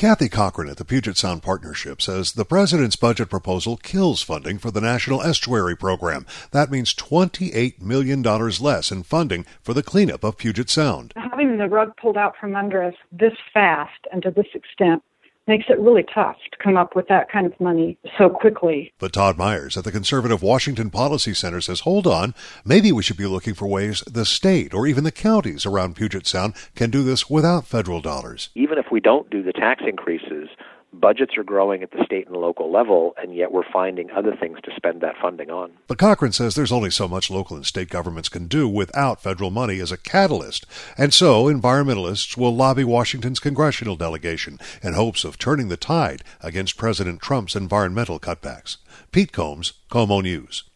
Kathy Cochran at the Puget Sound Partnership says the president's budget proposal kills funding for the National Estuary Program. That means $28 million less in funding for the cleanup of Puget Sound. Having the rug pulled out from under us this fast and to this extent makes it really tough to come up with that kind of money so quickly. But Todd Myers at the conservative Washington Policy Center says, hold on, maybe we should be looking for ways the state or even the counties around Puget Sound can do this without federal dollars. Even if we don't do the tax increases, budgets are growing at the state and local level, and yet we're finding other things to spend that funding on. But Cochran says there's only so much local and state governments can do without federal money as a catalyst. And so environmentalists will lobby Washington's congressional delegation in hopes of turning the tide against President Trump's environmental cutbacks. Pete Combs, KOMO News.